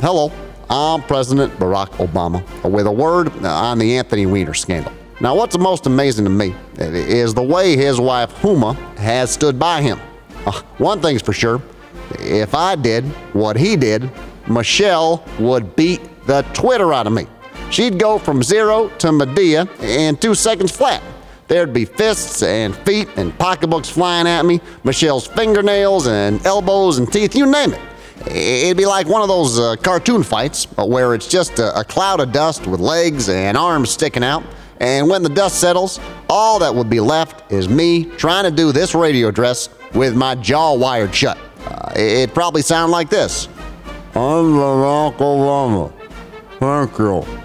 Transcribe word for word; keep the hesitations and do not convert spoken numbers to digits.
hello, I'm President Barack Obama with a word on the Anthony Weiner scandal. Now, what's most amazing to me is the way his wife Huma has stood by him. Uh, one thing's for sure, if I did what he did, Michelle would beat the Twitter out of me. She'd go from zero to Medea in two seconds flat. There'd be fists and feet and pocketbooks flying at me, Michelle's fingernails and elbows and teeth, you name it. It'd be like one of those uh, cartoon fights where it's just a, a cloud of dust with legs and arms sticking out, and when the dust settles, all that would be left is me trying to do this radio address with my jaw wired shut. Uh, it'd probably sound like this. I'm Barack Obama. Thank you.